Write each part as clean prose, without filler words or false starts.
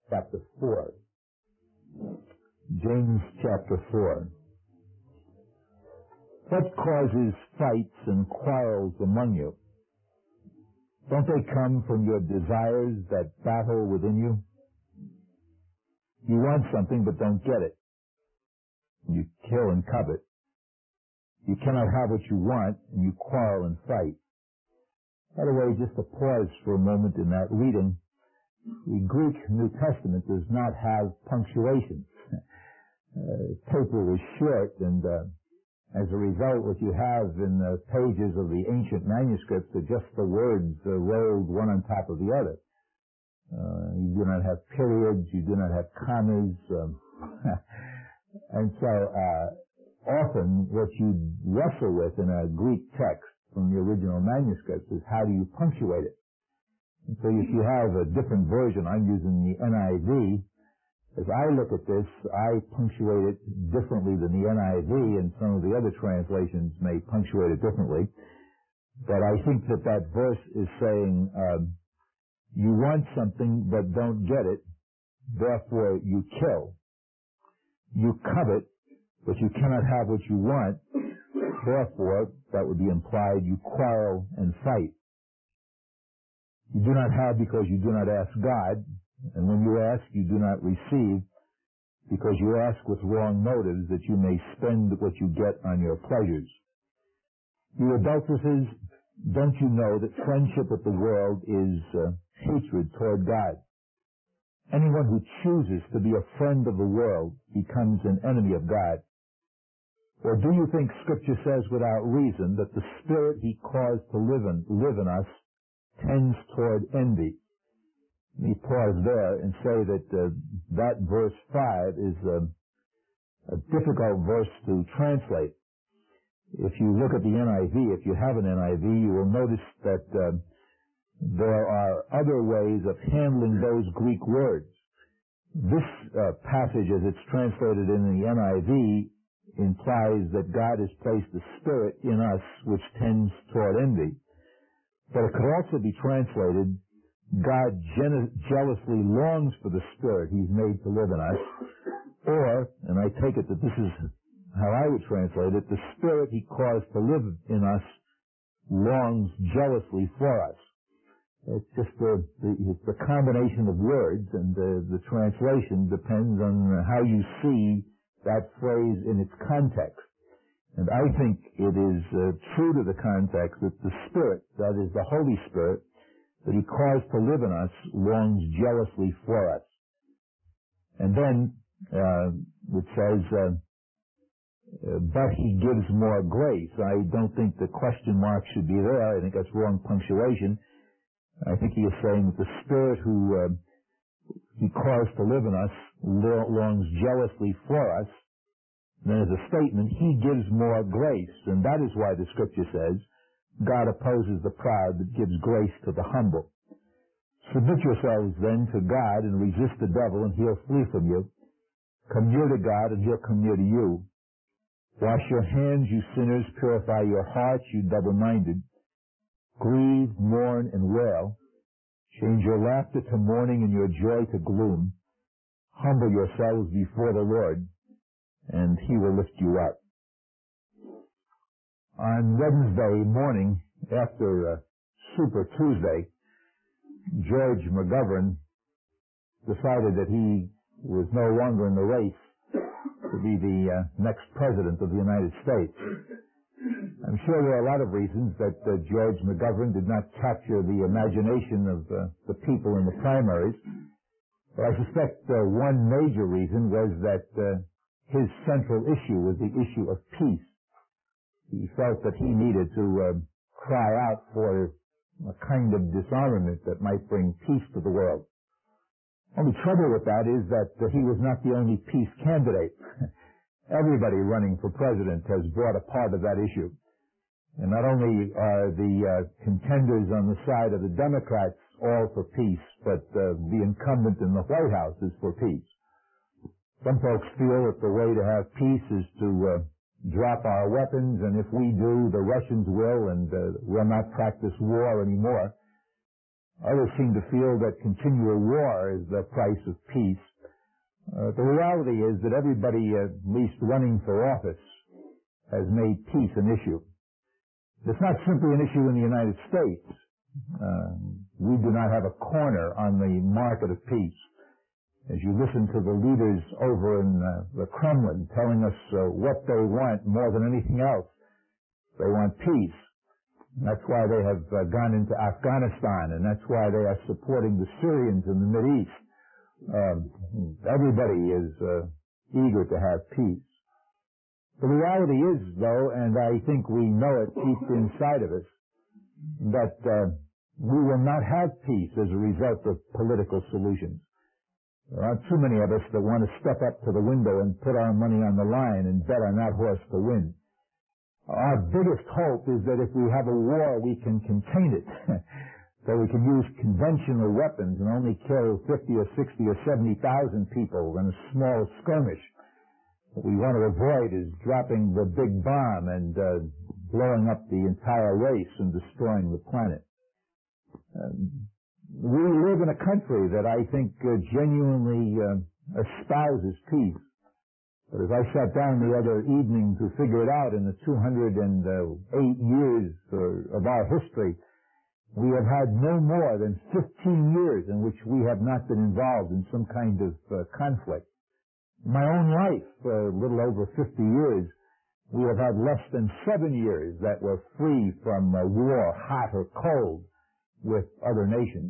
chapter 4. James chapter 4. What causes fights and quarrels among you? Don't they come from your desires that battle within you? You want something but don't get it. You kill and covet. You cannot have what you want, and you quarrel and fight. By the way, just to pause for a moment in that reading, the Greek New Testament does not have punctuation. Paper was short, and as a result, what you have in the pages of the ancient manuscripts are just the words rolled one on top of the other. You do not have periods, you do not have commas, and so often what you wrestle with in a Greek text from the original manuscripts is how do you punctuate it. And so if you have a different version, I'm using the NIV. As I look at this, I punctuate it differently than the NIV, and some of the other translations may punctuate it differently. But I think that that verse is saying, you want something but don't get it, therefore you kill. You covet, but you cannot have what you want, therefore, that would be implied, you quarrel and fight. You do not have because you do not ask God, and when you ask, you do not receive, because you ask with wrong motives that you may spend what you get on your pleasures. You adulteresses, don't you know that friendship with the world is hatred toward God? Anyone who chooses to be a friend of the world becomes an enemy of God. Or do you think Scripture says without reason that the Spirit He caused to live in us tends toward envy? Let me pause there and say that that verse 5 is a difficult verse to translate. If you look at the NIV, if you have an NIV, you will notice that there are other ways of handling those Greek words. This passage, as it's translated in the NIV, implies that God has placed the Spirit in us which tends toward envy. But it could also be translated, God jealously longs for the Spirit He's made to live in us. Or, and I take it that this is how I would translate it, the Spirit He caused to live in us longs jealously for us. It's just the combination of words, and the translation depends on how you see that phrase in its context. And I think it is true to the context that the Spirit, that is the Holy Spirit, that He caused to live in us, longs jealously for us. And then it says, but He gives more grace. I don't think the question mark should be there. I think that's wrong punctuation. I think He is saying that the Spirit who He caused to live in us longs jealously for us. And then as a statement, He gives more grace. And that is why the Scripture says, God opposes the proud but gives grace to the humble. Submit yourselves then to God and resist the devil and He'll flee from you. Come near to God and He'll come near to you. Wash your hands, you sinners. Purify your hearts, you double-minded. Grieve, mourn, and wail. Change your laughter to mourning and your joy to gloom. Humble yourselves before the Lord, and He will lift you up. On Wednesday morning, after Super Tuesday, George McGovern decided that he was no longer in the race to be the next president of the United States. I'm sure there are a lot of reasons that George McGovern did not capture the imagination of the people in the primaries, but I suspect one major reason was that his central issue was the issue of peace. He felt that he needed to cry out for a kind of disarmament that might bring peace to the world. Only trouble with that is that he was not the only peace candidate. Everybody running for president has brought a part of that issue. And not only are the contenders on the side of the Democrats all for peace, but the incumbent in the White House is for peace. Some folks feel that the way to have peace is to drop our weapons, and if we do, the Russians will, and we'll not practice war anymore. Others seem to feel that continual war is the price of peace. The reality is that everybody, at least running for office, has made peace an issue. It's not simply an issue in the United States. We do not have a corner on the market of peace. As you listen to the leaders over in the Kremlin telling us what they want more than anything else, they want peace. That's why they have gone into Afghanistan, and that's why they are supporting the Syrians in the Mideast. Everybody is eager to have peace. The reality is, though, and I think we know it deep inside of us, that we will not have peace as a result of political solutions. There aren't too many of us that want to step up to the window and put our money on the line and bet on that horse to win. Our biggest hope is that if we have a war, we can contain it. So we can use conventional weapons and only kill 50 or 60 or 70,000 people in a small skirmish. What we want to avoid is dropping the big bomb and blowing up the entire race and destroying the planet. We live in a country that I think genuinely espouses peace. But as I sat down the other evening to figure it out, in the 208 years of our history, we have had no more than 15 years in which we have not been involved in some kind of conflict. In my own life, a little over 50 years, we have had less than 7 years that were free from war, hot or cold, with other nations.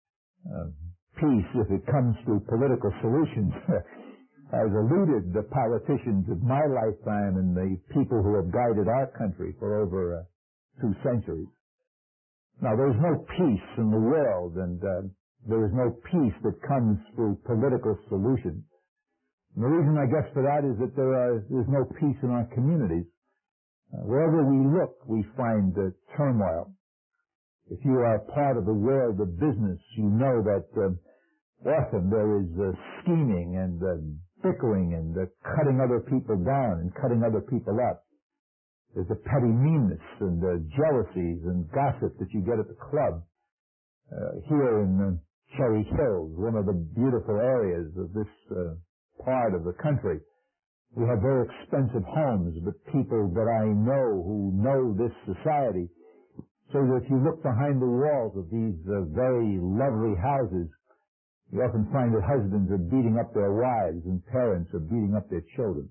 Peace, if it comes to political solutions, has eluded the politicians of my lifetime and the people who have guided our country for over 2 centuries. Now, there's no peace in the world, and there is no peace that comes through political solutions. And the reason, I guess, for that is that there's no peace in our communities. Wherever we look, we find turmoil. If you are part of the world of business, you know that often there is scheming and bickering and cutting other people down and cutting other people up. There's a petty meanness and jealousies and gossip that you get at the club. Here in Cherry Hills, one of the beautiful areas of this part of the country, we have very expensive homes, but people that I know who know this society, so that if you look behind the walls of these very lovely houses, you often find that husbands are beating up their wives and parents are beating up their children.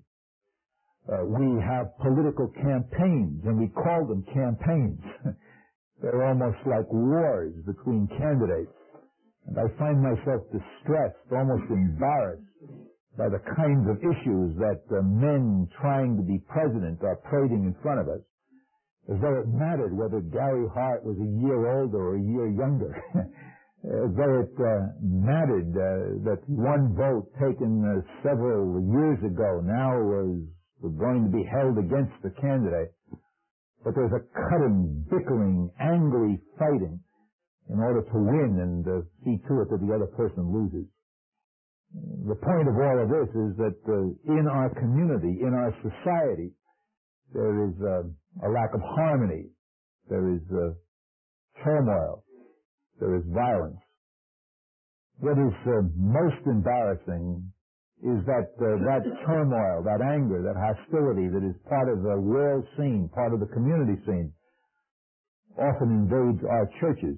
We have political campaigns, and we call them campaigns. They're almost like wars between candidates. And I find myself distressed, almost embarrassed, by the kinds of issues that men trying to be president are parading in front of us, as though it mattered whether Gary Hart was a year older or a year younger. As though it mattered that one vote taken several years ago now was going to be held against the candidate. But there's a cutting, bickering, angry fighting in order to win and see to it that the other person loses. The point of all of this is that in our community, in our society, there is a lack of harmony. There is turmoil. There is violence. What is most embarrassing is that that turmoil, that anger, that hostility that is part of the world scene, part of the community scene, often invades our churches.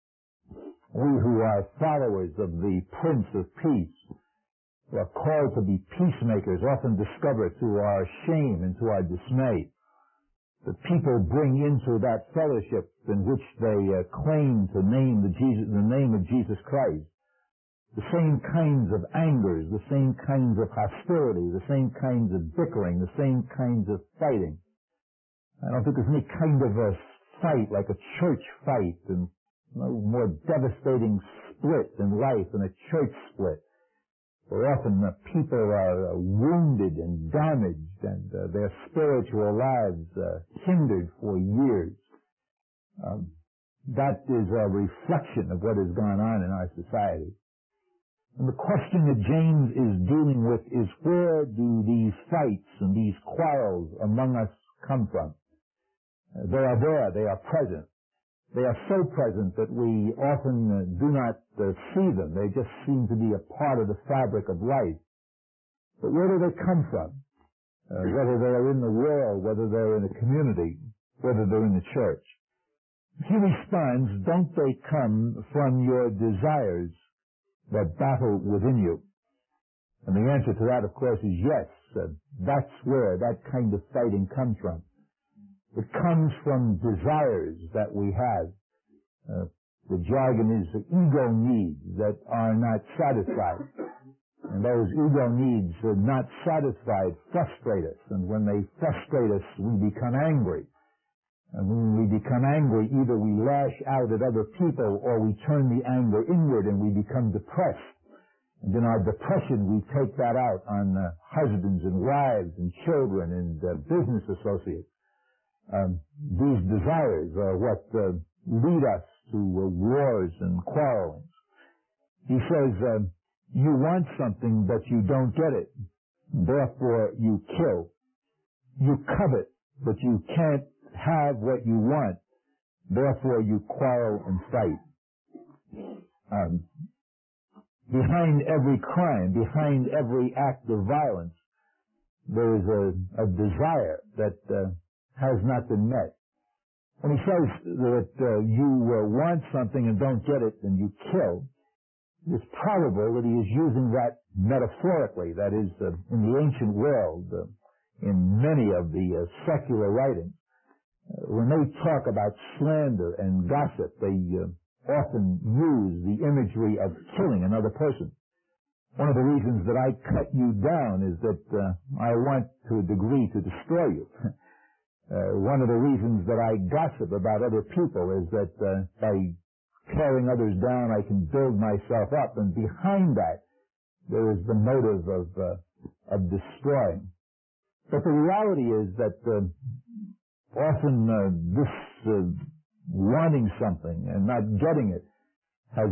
We who are followers of the Prince of Peace, who are called to be peacemakers, often discover to our shame and to our dismay that people bring into that fellowship in which they claim to name the name of Jesus Christ the same kinds of angers, the same kinds of hostility, the same kinds of bickering, the same kinds of fighting. I don't think there's any kind of a fight like a church fight, and no more devastating split in life than a church split, where often people are wounded and damaged and their spiritual lives hindered for years. That is a reflection of what has gone on in our society. And the question that James is dealing with is, where do these fights and these quarrels among us come from? They are there, they are present. They are so present that we often do not see them. They just seem to be a part of the fabric of life. But where do they come from? Whether they're in the world, whether they're in a community, whether they're in the church. He responds, don't they come from your desires that battle within you? And the answer to that, of course, is yes. That's where that kind of fighting comes from. It comes from desires that we have. The jargon is ego needs that are not satisfied. And those ego needs not satisfied frustrate us. And when they frustrate us, we become angry. And when we become angry, either we lash out at other people or we turn the anger inward and we become depressed. And in our depression, we take that out on husbands and wives and children and business associates. These desires are what lead us to wars and quarrelings. He says, you want something, but you don't get it. Therefore, you kill. You covet, but you can't have what you want. Therefore, you quarrel and fight. Behind every crime, behind every act of violence, there is a desire that has not been met. When he says that you want something and don't get it and you kill, it's probable that he is using that metaphorically. That is, in the ancient world, in many of the secular writings, when they talk about slander and gossip, they often use the imagery of killing another person. One of the reasons that I cut you down is that I want to a degree to destroy you. One of the reasons that I gossip about other people is that by tearing others down, I can build myself up, and behind that, there is the motive of destroying. But the reality is that often this wanting something and not getting it has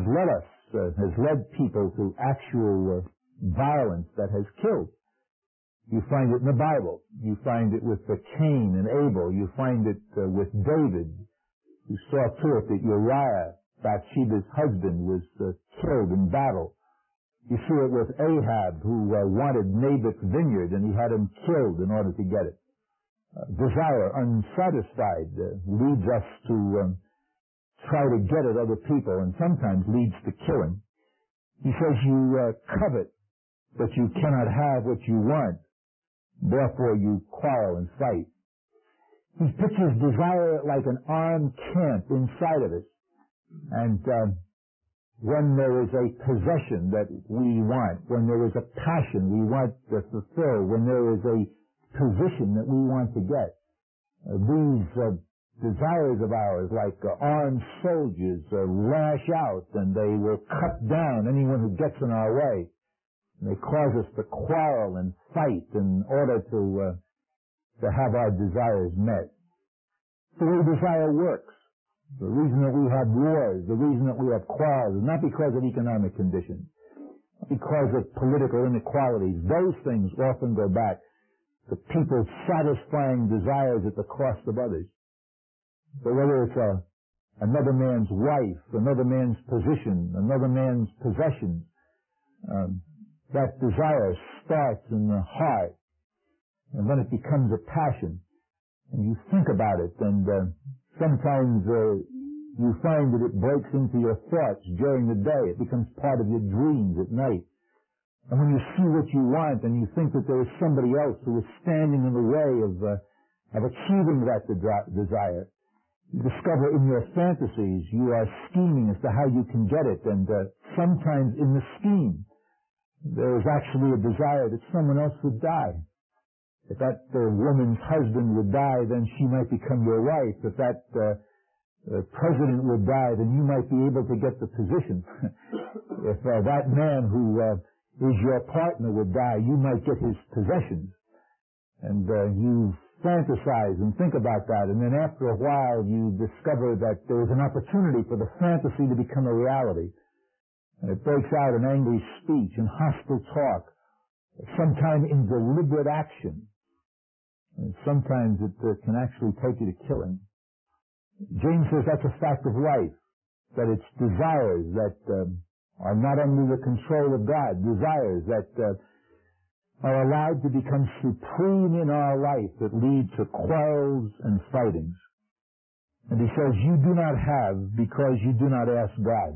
led people to actual violence that has killed. You find it in the Bible. You find it with Cain and Abel. You find it with David, who saw to it that Uriah, Bathsheba's husband, was killed in battle. You see it with Ahab, who wanted Naboth's vineyard, and he had him killed in order to get it. Desire, unsatisfied, leads us to try to get at other people, and sometimes leads to killing. He says you covet, but you cannot have what you want. Therefore, you quarrel and fight. He pictures desire like an armed camp inside of us. And when there is a possession that we want, when there is a passion we want to fulfill, when there is a position that we want to get, these desires of ours, like armed soldiers, lash out and they will cut down anyone who gets in our way. And they cause us to quarrel and fight in order to have our desires met. The way desire works. The reason that we have wars, the reason that we have quarrels, is not because of economic conditions, not because of political inequalities. Those things often go back to people satisfying desires at the cost of others. So whether it's another man's wife, another man's position, another man's possessions, that desire starts in the heart, and then it becomes a passion, and you think about it, and sometimes you find that it breaks into your thoughts during the day. It becomes part of your dreams at night. And when you see what you want and you think that there is somebody else who is standing in the way of achieving that desire, you discover in your fantasies you are scheming as to how you can get it. And sometimes in the scheme, there is actually a desire that someone else would die. If that woman's husband would die, then she might become your wife. If that president would die, then you might be able to get the position. If that man who is your partner would die, you might get his possessions. And you fantasize and think about that, and then after a while you discover that there is an opportunity for the fantasy to become a reality. And it breaks out in angry speech and hostile talk, sometimes in deliberate action. And sometimes it can actually take you to killing. James says that's a fact of life, that it's desires that are not under the control of God, desires that are allowed to become supreme in our life that lead to quarrels and fightings. And he says, you do not have because you do not ask God.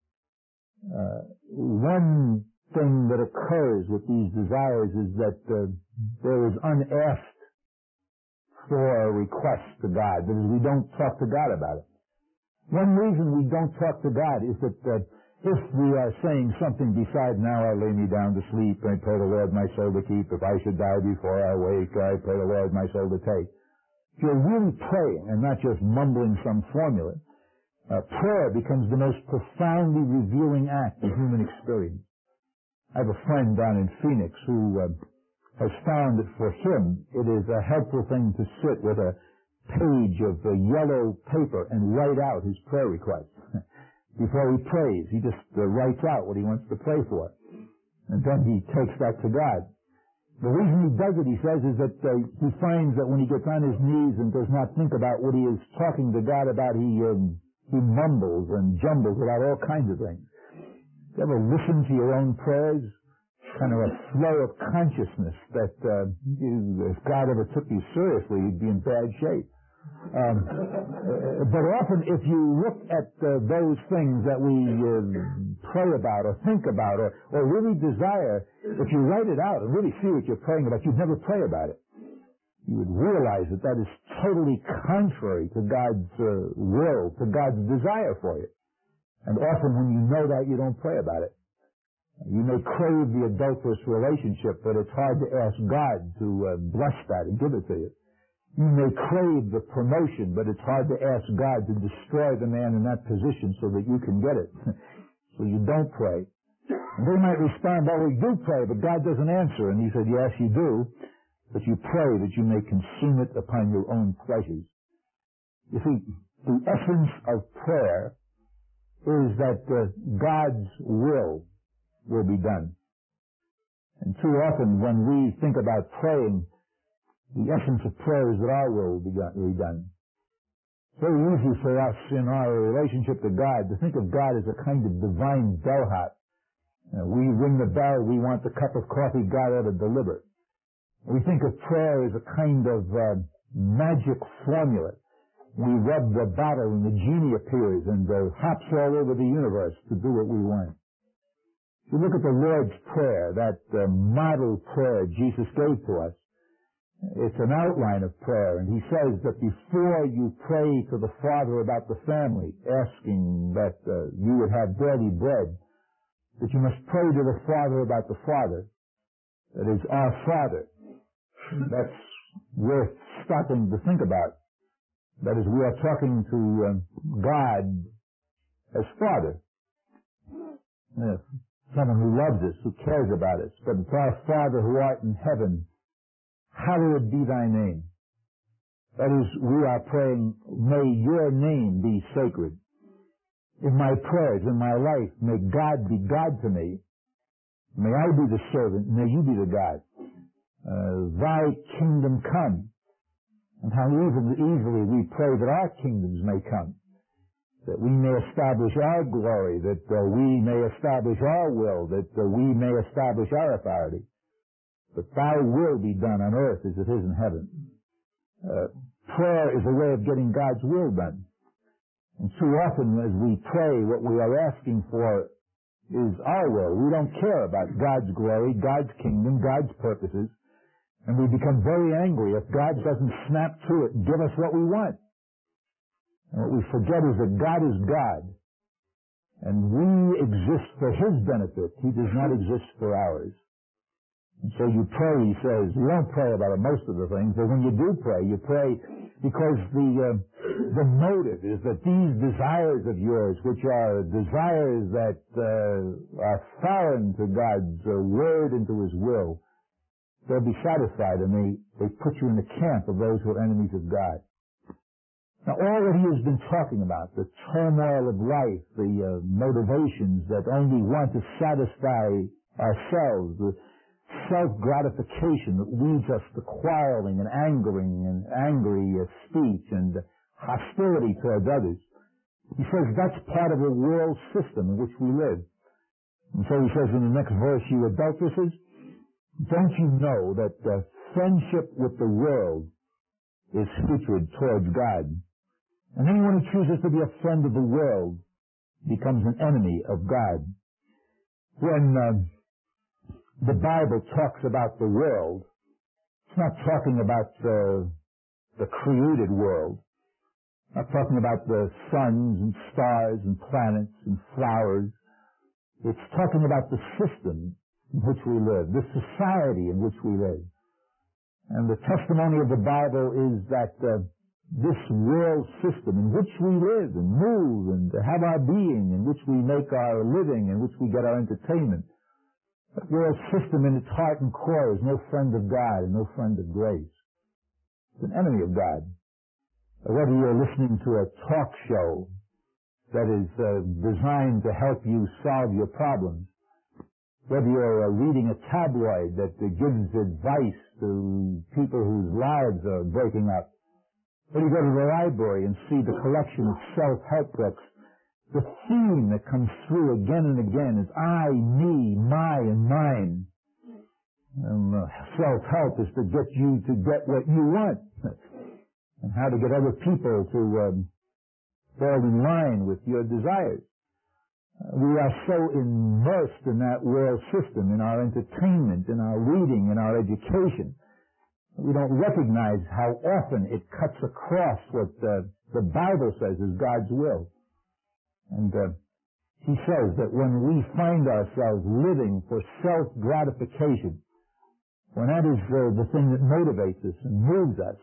One thing that occurs with these desires is that there is unasked for requests to God. That is, we don't talk to God about it. One reason we don't talk to God is that if we are saying something besides, now I lay me down to sleep, I pray the Lord my soul to keep. If I should die before I wake, I pray the Lord my soul to take. If you're really praying and not just mumbling some formula, prayer becomes the most profoundly revealing act of human experience. I have a friend down in Phoenix who has found that for him it is a helpful thing to sit with a page of yellow paper and write out his prayer requests. Before he prays, he just writes out what he wants to pray for. And then he takes that to God. The reason he does it, he says, is that he finds that when he gets on his knees and does not think about what he is talking to God about, he mumbles and jumbles about all kinds of things. You ever listen to your own prayers? Kind of a flow of consciousness that if God ever took you seriously, you'd be in bad shape. But often if you look at those things that we pray about or think about or really desire, if you write it out and really see what you're praying about, you'd never pray about it. You would realize that that is totally contrary to God's will, to God's desire for you. And often when you know that, you don't pray about it. You may crave the adulterous relationship, but it's hard to ask God to bless that and give it to you. You may crave the promotion, but it's hard to ask God to destroy the man in that position so that you can get it. So you don't pray. And they might respond, well, we do pray, but God doesn't answer. And he said, yes, you do, but you pray that you may consume it upon your own pleasures. You see, the essence of prayer is that God's will be done. And too often when we think about praying, the essence of prayer is that our will be done. It's very easy for us in our relationship to God to think of God as a kind of divine bellhop. We ring the bell, we want the cup of coffee, God ought to deliver. We think of prayer as a kind of magic formula. We rub the bottle and the genie appears and hops all over the universe to do what we want. If you look at the Lord's Prayer, that model prayer Jesus gave to us, it's an outline of prayer, and he says that before you pray to the Father about the family, asking that you would have daily bread, that you must pray to the Father about the Father, that is, our Father. That's worth stopping to think about. That is, we are talking to God as Father. Yes. Someone who loves us, who cares about us. But it's our Father who art in heaven, hallowed be thy name. That is, we are praying, may your name be sacred. In my prayers, in my life, may God be God to me. May I be the servant, may you be the God. Thy kingdom come. And how easily we pray that our kingdoms may come. That we may establish our glory, that we may establish our will, that we may establish our authority. But thy will be done on earth as it is in heaven. Prayer is a way of getting God's will done. And too often as we pray, what we are asking for is our will. We don't care about God's glory, God's kingdom, God's purposes. And we become very angry if God doesn't snap to it and give us what we want. And what we forget is that God is God. And we exist for His benefit. He does not exist for ours. And so you pray, he says, you don't pray about most of the things, but when you do pray, you pray because the motive is that these desires of yours, which are desires that are foreign to God's word and to His will, they'll be satisfied, and they put you in the camp of those who are enemies of God. Now, all that he has been talking about, the turmoil of life, the motivations that only want to satisfy ourselves, the self-gratification that leads us to quarreling and angry speech and hostility towards others. He says that's part of the world system in which we live. And so he says in the next verse, you adulteresses, don't you know that friendship with the world is hatred towards God? And anyone who chooses to be a friend of the world becomes an enemy of God. When the Bible talks about the world, it's not talking about the created world. Not talking about the suns and stars and planets and flowers. It's talking about the system in which we live, the society in which we live. And the testimony of the Bible is that this world system in which we live and move and have our being, in which we make our living, in which we get our entertainment, that world system in its heart and core is no friend of God and no friend of grace. It's an enemy of God. Whether you're listening to a talk show that is designed to help you solve your problems, whether you're reading a tabloid that gives advice to people whose lives are breaking up, whether you go to the library and see the collection of self-help books, the theme that comes through again and again is I, me, my, and mine. And self-help is to get you to get what you want. And how to get other people to fall in line with your desires. We are so immersed in that world system, in our entertainment, in our reading, in our education. We don't recognize how often it cuts across what the Bible says is God's will. And he says that when we find ourselves living for self-gratification, when that is the thing that motivates us and moves us,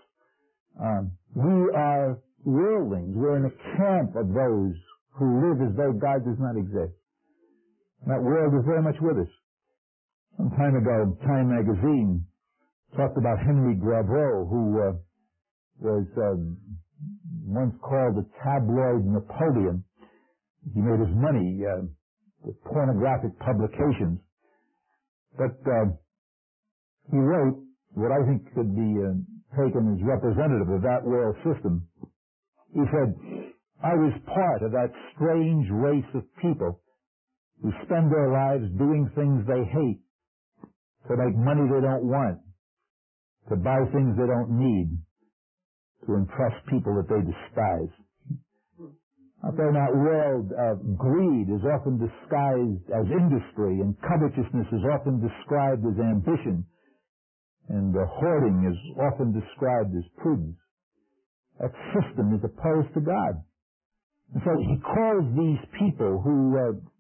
we are worldlings. We're in a camp of those who live as though God does not exist. That world is very much with us. Some time ago, Time magazine talked about Henry Graveau, who was once called the tabloid Napoleon. He made his money with pornographic publications. But he wrote what I think could be taken as representative of that world system. He said, I was part of that strange race of people who spend their lives doing things they hate, to make money they don't want, to buy things they don't need, to impress people that they despise. Out there in that world, greed is often disguised as industry, and covetousness is often described as ambition, and hoarding is often described as prudence. That system is opposed to God. And so he calls these people who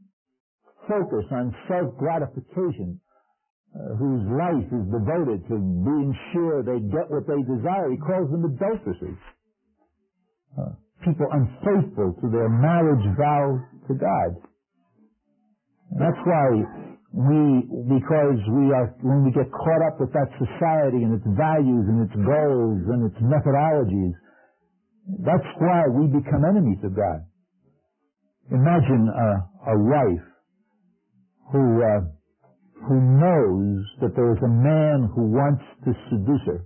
focus on self-gratification, whose life is devoted to being sure they get what they desire, he calls them adulteresses. People unfaithful to their marriage vow to God. And that's why because when we get caught up with that society and its values and its goals and its methodologies, that's why we become enemies of God. Imagine a wife who knows that there is a man who wants to seduce her.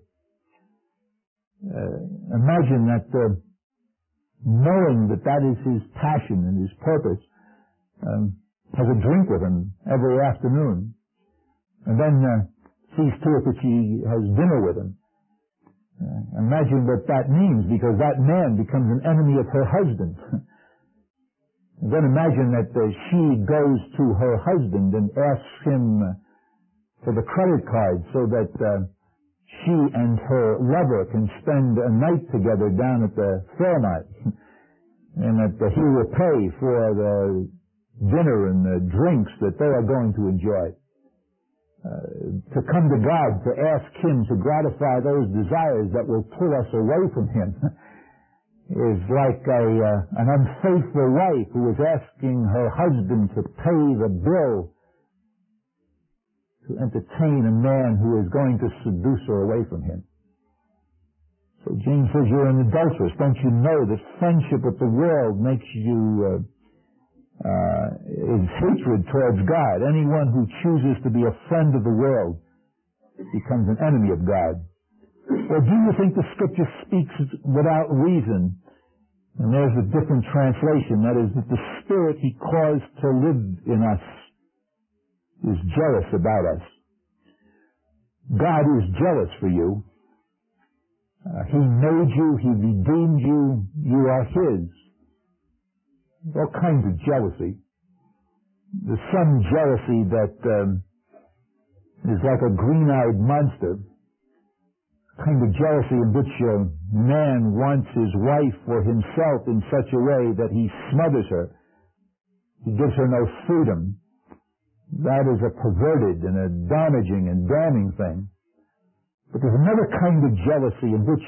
Imagine that knowing that is his passion and his purpose, has a drink with him every afternoon, and then sees to it that she has dinner with him. Imagine what that means, because that man becomes an enemy of her husband. And then imagine that she goes to her husband and asks him for the credit card so that she and her lover can spend a night together down at the Fairmont, and that he will pay for the dinner and the drinks that they are going to enjoy. To come to God, to ask Him to gratify those desires that will pull us away from Him is like an unfaithful wife who is asking her husband to pay the bill to entertain a man who is going to seduce her away from him. So James says you're an adulteress. Don't you know that friendship with the world makes you is hatred towards God? Anyone who chooses to be a friend of the world becomes an enemy of God. Or do you think the Scripture speaks without reason And there's a different translation. That is that the Spirit He caused to live in us is jealous about us. God is jealous for you. He made you. He redeemed you. You are His. All kinds of jealousy. There's some jealousy that is like a green-eyed monster. Kind of jealousy in which a man wants his wife for himself in such a way that he smothers her. He gives her no freedom. That is a perverted and a damaging and damning thing. But there's another kind of jealousy in which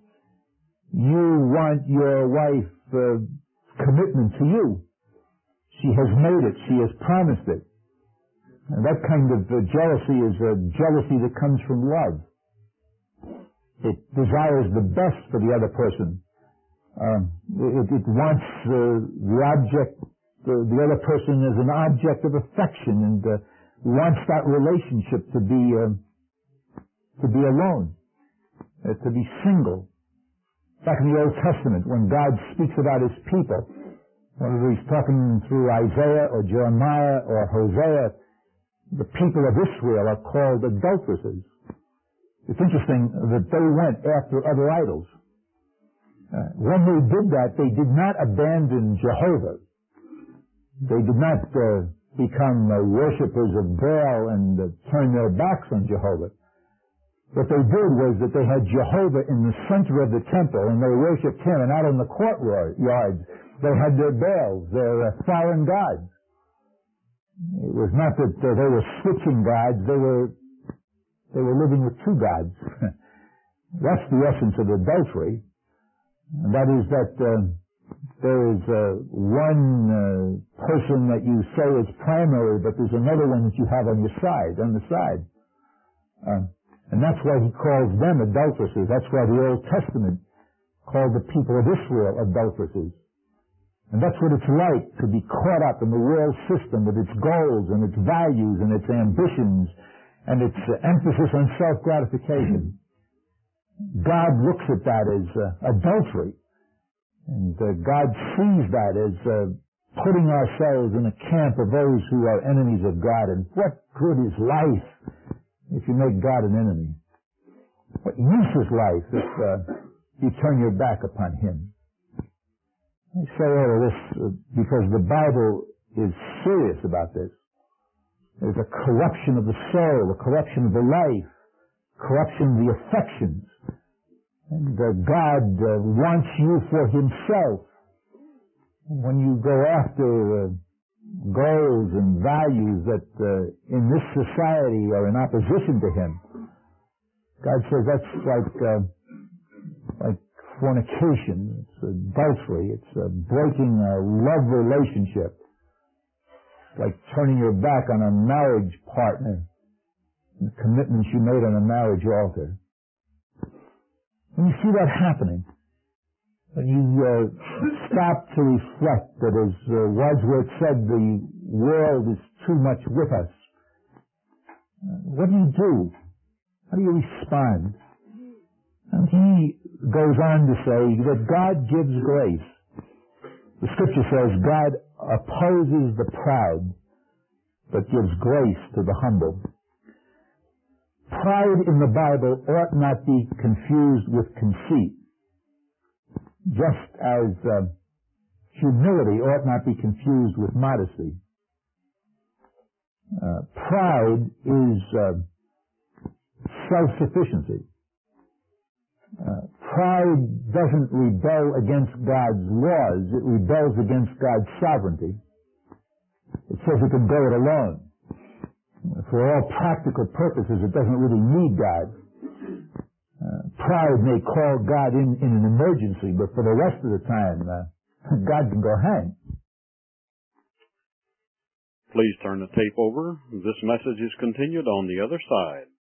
you want your wife commitment to you. She has made it. She has promised it. And that kind of jealousy is a jealousy that comes from love. It desires the best for the other person. It wants the object, the other person as an object of affection, and wants that relationship to be alone, to be single. Back in the Old Testament, when God speaks about His people, whether He's talking through Isaiah or Jeremiah or Hosea, the people of Israel are called adulteresses. It's interesting that they went after other idols. When they did that, they did not abandon Jehovah. They did not become worshippers of Baal and turn their backs on Jehovah. What they did was that they had Jehovah in the center of the temple, and they worshipped Him, and out in the courtyards, they had their Baals, their foreign gods. It was not that they were switching gods, they were living with two gods. That's the essence of adultery. And that is that there is one person that you say is primary, but there's another one that you have on the side. And that's why He calls them adulteresses. That's why the Old Testament called the people of Israel adulteresses. And that's what it's like to be caught up in the world system with its goals and its values and its ambitions and its emphasis on self-gratification. God looks at that as adultery. And God sees that as putting ourselves in a camp of those who are enemies of God. And what good is life if you make God an enemy? What use is life if you turn your back upon Him? I say all of this because the Bible is serious about this. There's a corruption of the soul, a corruption of the life, corruption of the affections. And God wants you for Himself. When you go after goals and values that in this society are in opposition to Him, God says that's like fornication, it's adultery, it's breaking a love relationship. Like turning your back on a marriage partner, the commitments you made on a marriage altar. When you see that happening, when you stop to reflect that, as Wordsworth said, the world is too much with us, what do? How do you respond? And he goes on to say that God gives grace. The Scripture says God opposes the proud, but gives grace to the humble. Pride in the Bible ought not be confused with conceit, just as humility ought not be confused with modesty. Pride is self-sufficiency. Pride doesn't rebel against God's laws, it rebels against God's sovereignty. It says it can go it alone. For all practical purposes, it doesn't really need God. Pride may call God in an emergency, but for the rest of the time, God can go hang. Please turn the tape over. This message is continued on the other side.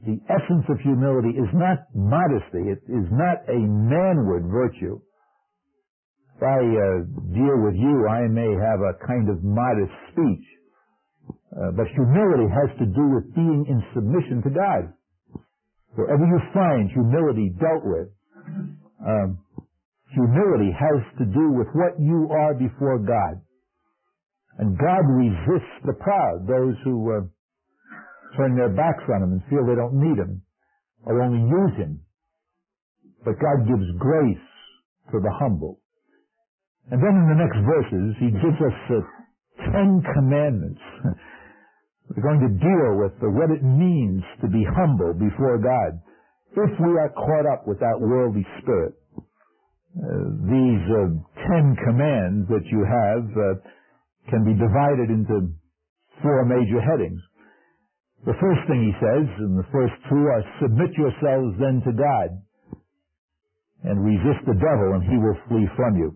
the essence of humility is not modesty. It is not a manward virtue. If I deal with you, I may have a kind of modest speech. But humility has to do with being in submission to God. Wherever you find humility dealt with, humility has to do with what you are before God. And God resists the proud, those who turn their backs on Him and feel they don't need Him or only use Him. But God gives grace to the humble. And then in the next verses, He gives us 10 commandments. We're going to deal with what it means to be humble before God if we are caught up with that worldly spirit. These 10 commands that you have can be divided into 4 major headings. The first thing He says, and the first 2 are, submit yourselves then to God and resist the devil and he will flee from you.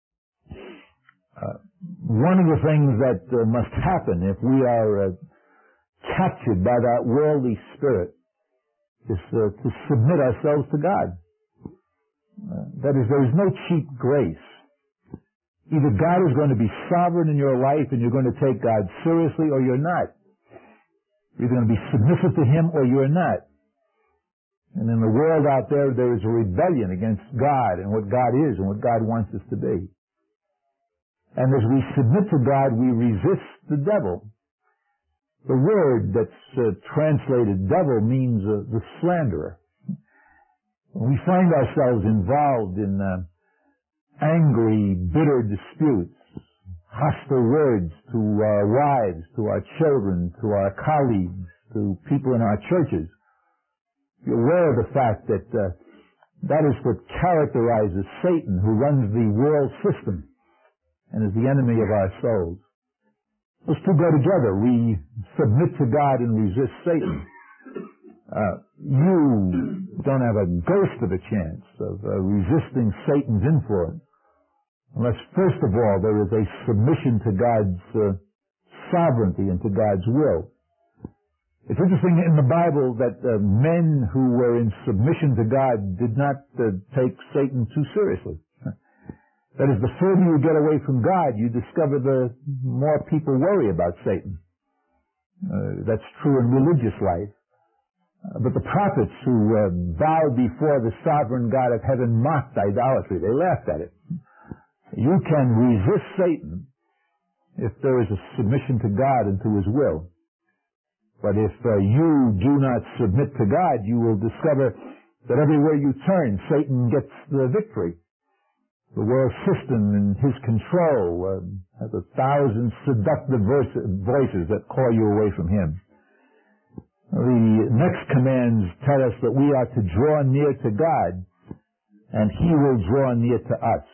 One of the things that must happen if we are captured by that worldly spirit is to submit ourselves to God. That is, there is no cheap grace. Either God is going to be sovereign in your life and you're going to take God seriously, or you're not. You're going to be submissive to Him or you're not. And in the world out there, there is a rebellion against God and what God is and what God wants us to be. And as we submit to God, we resist the devil. The word that's translated devil means the slanderer. When we find ourselves involved in angry, bitter disputes, hostile words to our wives, to our children, to our colleagues, to people in our churches, you're aware of the fact that that is what characterizes Satan, who runs the world system and is the enemy of our souls. Those two go together. We submit to God and resist Satan. You don't have a ghost of a chance of resisting Satan's influence unless, first of all, there is a submission to God's sovereignty and to God's will. It's interesting in the Bible that men who were in submission to God did not take Satan too seriously. That is, the further you get away from God, you discover the more people worry about Satan. That's true in religious life. But the prophets who bowed before the sovereign God of heaven mocked idolatry. They laughed at it. You can resist Satan if there is a submission to God and to His will. But if you do not submit to God, you will discover that everywhere you turn, Satan gets the victory. The world system in his control has 1,000 seductive voices that call you away from Him. The next commands tell us that we are to draw near to God, and He will draw near to us.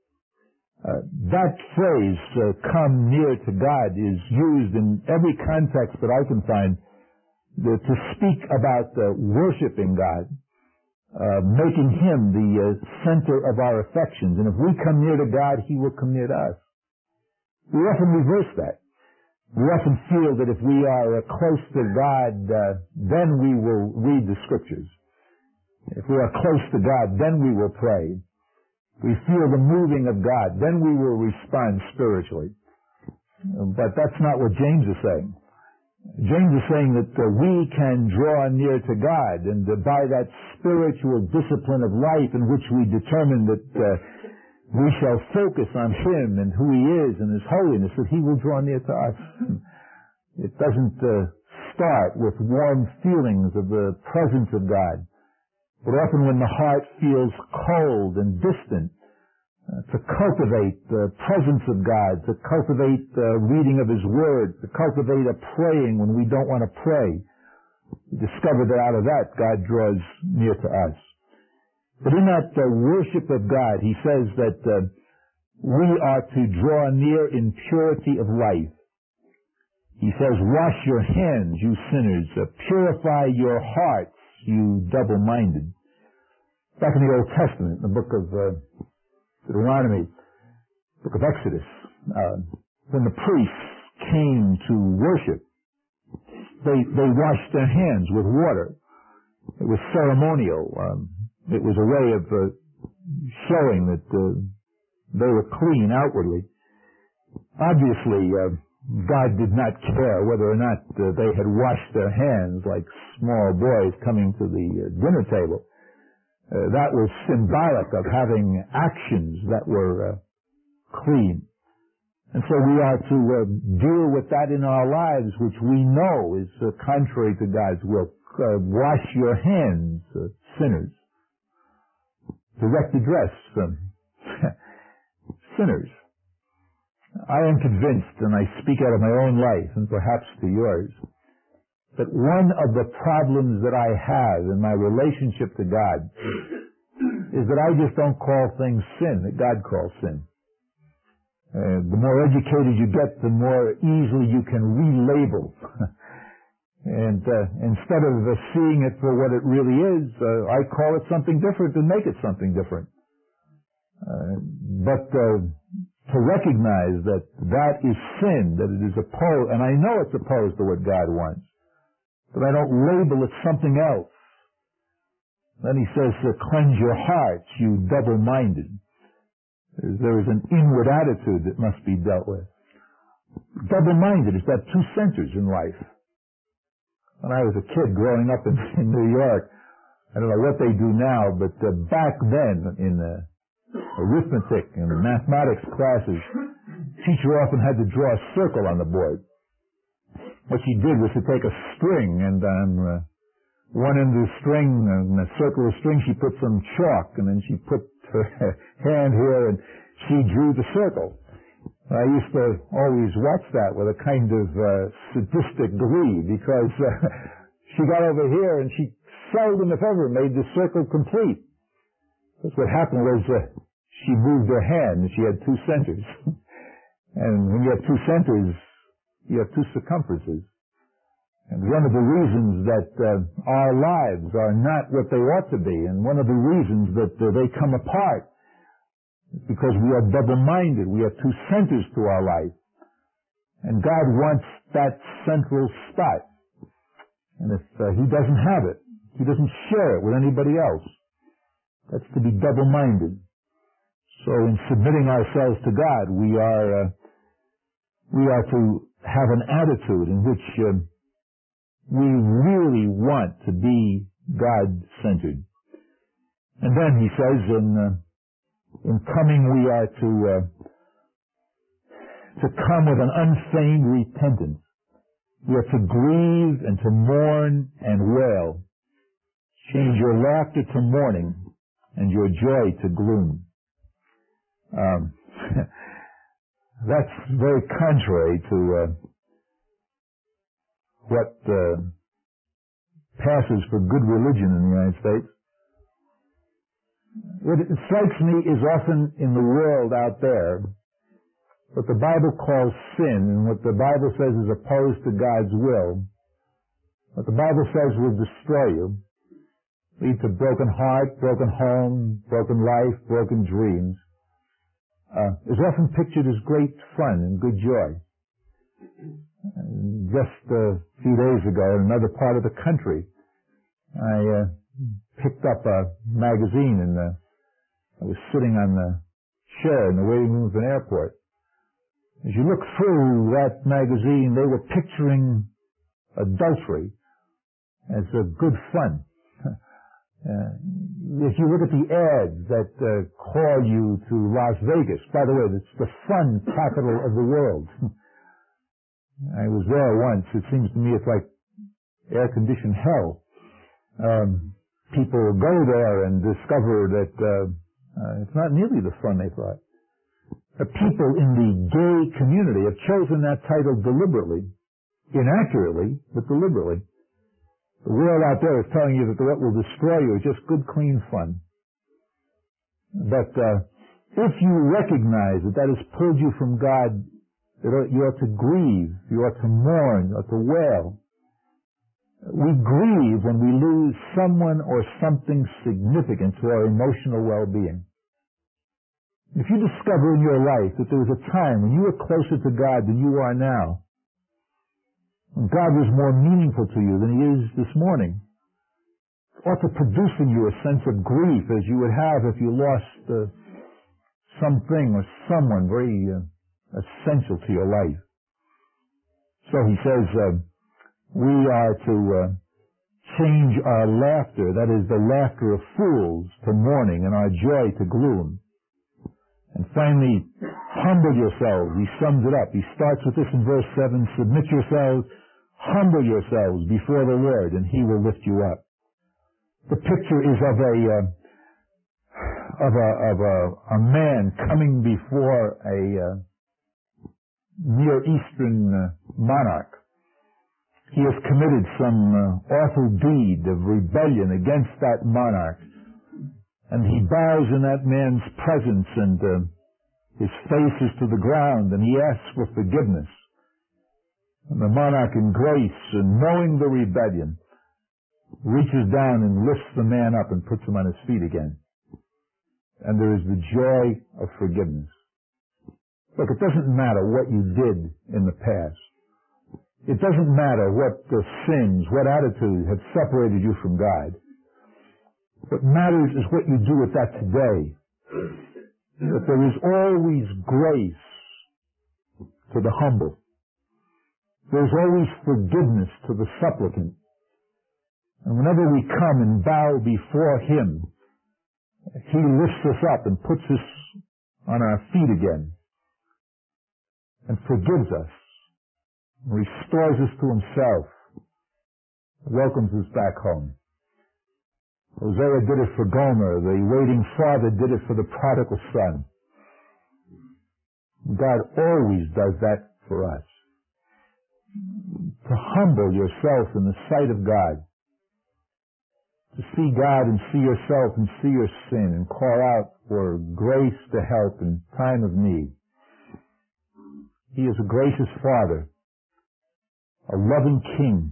That phrase, come near to God, is used in every context that I can find to speak about worshiping God, making Him the center of our affections. And if we come near to God, He will come near to us. We often reverse that. We often feel that if we are close to God, then we will read the Scriptures. If we are close to God, then we will pray. We feel the moving of God, then we will respond spiritually. But that's not what James is saying. James is saying that we can draw near to God, and by that spiritual discipline of life in which we determine that we shall focus on Him and who He is and His holiness, that He will draw near to us. It doesn't start with warm feelings of the presence of God, but often when the heart feels cold and distant, to cultivate the presence of God, to cultivate the reading of His Word, to cultivate a praying when we don't want to pray. We discover that out of that, God draws near to us. But in that worship of God, He says that we are to draw near in purity of life. He says, wash your hands, you sinners. Purify your hearts, you double-minded. Back in the Old Testament, in the book of Deuteronomy, book of Exodus, when the priests came to worship, they washed their hands with water. It was ceremonial. It was a way of showing that they were clean outwardly. Obviously, God did not care whether or not they had washed their hands like small boys coming to the dinner table. That was symbolic of having actions that were clean. And so we are to deal with that in our lives, which we know is contrary to God's will. Wash your hands, sinners. Direct address, sinners. I am convinced, and I speak out of my own life, and perhaps to yours, that one of the problems that I have in my relationship to God is that I just don't call things sin that God calls sin. The more educated you get, the more easily you can relabel. And instead of seeing it for what it really is, I call it something different and make it something different. But to recognize that that is sin, that it is opposed, and I know it's opposed to what God wants, but I don't label it something else. Then he says, cleanse your hearts, you double-minded. There is an inward attitude that must be dealt with. Double-minded is that two centers in life. When I was a kid growing up in New York, I don't know what they do now, but back then in arithmetic and mathematics classes, teacher often had to draw a circle on the board. What she did was to take a string, and on one end of the string, in a circle of string, she put some chalk, and then she put her hand here, and she drew the circle. I used to always watch that with a kind of sadistic glee, because she got over here, and she seldom, if ever, made the circle complete. Because what happened was she moved her hand, and she had two centers. And when you have two centers, you have two circumferences. And one of the reasons that our lives are not what they ought to be, and one of the reasons that they come apart, is because we are double-minded. We have two centers to our life. And God wants that central spot. And if He doesn't have it, He doesn't share it with anybody else. That's to be double-minded. So in submitting ourselves to God, we are to have an attitude in which we really want to be God-centered. And then he says, in coming we are to come with an unfeigned repentance. We are to grieve and to mourn and wail. Change your laughter to mourning and your joy to gloom. That's very contrary to what passes for good religion in the United States. What it strikes me is often in the world out there, what the Bible calls sin and what the Bible says is opposed to God's will, what the Bible says will destroy you, lead to broken heart, broken home, broken life, broken dreams, is often pictured as great fun and good joy. Just a few days ago, in another part of the country, I picked up a magazine, and I was sitting on the chair in the waiting room of an airport. As you look through that magazine, they were picturing adultery as a good fun. If you look at the ads that call you to Las Vegas, by the way, it's the fun capital of the world. I was there once. It seems to me it's like air-conditioned hell. People go there and discover that it's not nearly the fun they thought. The people in the gay community have chosen that title deliberately, inaccurately, but deliberately. The world out there is telling you that what will destroy you is just good, clean fun. But if you recognize that that has pulled you from God, that you ought to grieve, you ought to mourn, you ought to wail. We grieve when we lose someone or something significant to our emotional well-being. If you discover in your life that there was a time when you were closer to God than you are now, when God was more meaningful to you than He is this morning, ought to produce in you a sense of grief as you would have if you lost something or someone very essential to your life. So he says we are to change our laughter, that is the laughter of fools, to mourning, and our joy to gloom. And finally, humble yourselves. He sums it up. He starts with this in verse 7, submit yourselves, humble yourselves before the Lord, and He will lift you up. The picture is of a man coming before a Near Eastern monarch. He has committed some awful deed of rebellion against that monarch. And he bows in that man's presence, and his face is to the ground, and he asks for forgiveness. And the monarch, in grace and knowing the rebellion, reaches down and lifts the man up and puts him on his feet again. And there is the joy of forgiveness. Look, it doesn't matter what you did in the past. It doesn't matter what sins, what attitudes have separated you from God. What matters is what you do with that today. That there is always grace to the humble. There's always forgiveness to the supplicant. And whenever we come and bow before Him, He lifts us up and puts us on our feet again and forgives us, restores us to Himself, welcomes us back home. Hosea did it for Gomer. The waiting father did it for the prodigal son. God always does that for us. To humble yourself in the sight of God, to see God and see yourself and see your sin and call out for grace to help in time of need. He is a gracious Father, a loving King,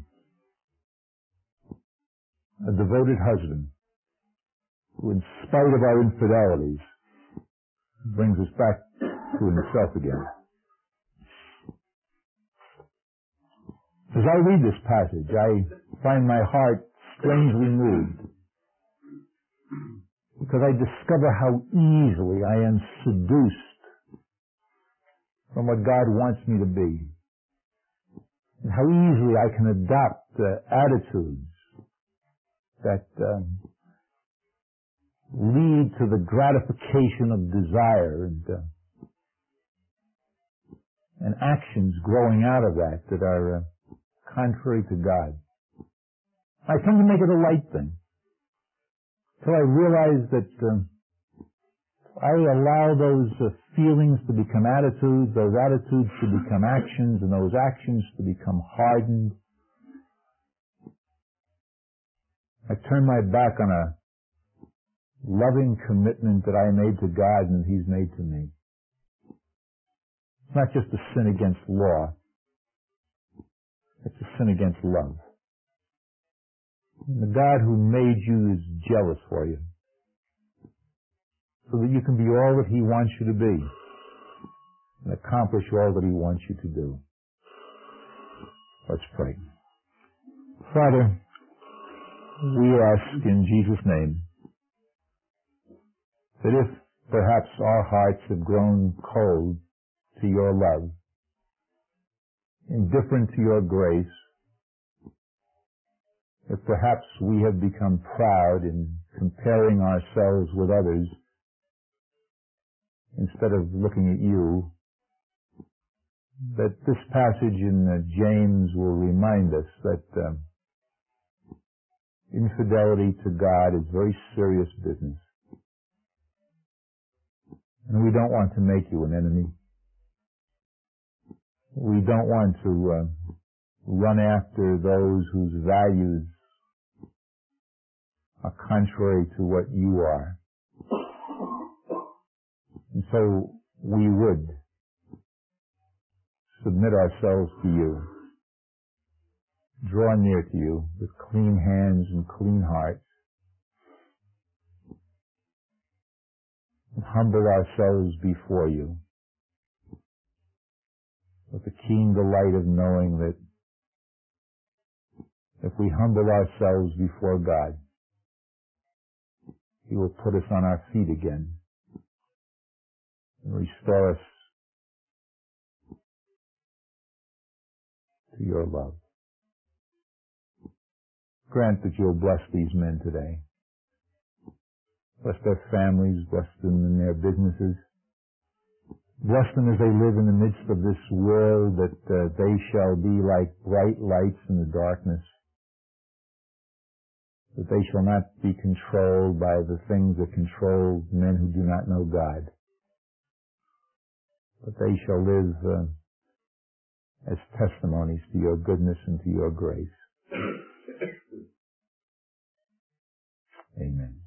a devoted husband, who in spite of our infidelities brings us back to Himself again. As I read this passage, I find my heart strangely moved, because I discover how easily I am seduced from what God wants me to be, and how easily I can adopt attitudes that lead to the gratification of desire and actions growing out of that are contrary to God. I tend to make it a light thing, till I realize that I allow those feelings to become attitudes, those attitudes to become actions, and those actions to become hardened. I turn my back on a loving commitment that I made to God and He's made to me. It's not just a sin against law. It's a sin against love. And the God who made you is jealous for you, so that you can be all that He wants you to be and accomplish all that He wants you to do. Let's pray. Father, we ask in Jesus' name that if perhaps our hearts have grown cold to Your love, indifferent to Your grace, if perhaps we have become proud in comparing ourselves with others instead of looking at You, that this passage in James will remind us that infidelity to God is very serious business. And we don't want to make You an enemy. We don't want to run after those whose values are contrary to what You are. And so we would submit ourselves to You, draw near to You with clean hands and clean hearts, and humble ourselves before You with the keen delight of knowing that if we humble ourselves before God, You will put us on our feet again and restore us to your love. Grant that you'll bless these men today. Bless their families, bless them in their businesses. Bless them as they live in the midst of this world, that they shall be like bright lights in the darkness, that they shall not be controlled by the things that control men who do not know God, but they shall live as testimonies to your goodness and to your grace. Amen.